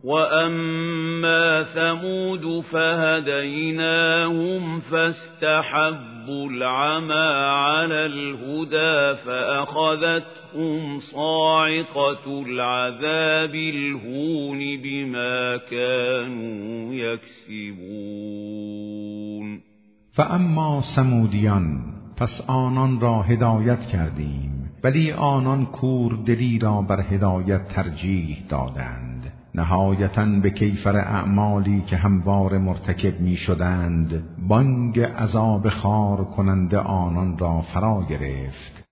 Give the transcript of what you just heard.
وَأَمَّا ثَمُودُ فَهَدَيْنَاهُمْ فَاسْتَحَبُّوا الْعَمَى عَلَى الْهُدَى فَأَخَذَتْهُمْ صَاعِقَةُ الْعَذَابِ الْهُونِ بِمَا كَانُوا يَكْسِبُونَ. فاما ثمودیان، پس آنان را هدایت کردیم، ولی آنان کوردلی را بر هدایت ترجیح دادند، نهایتاً به کیفر اعمالی که هموار مرتکب می شدند بانگ عذاب خار کننده آنان را فرا گرفت.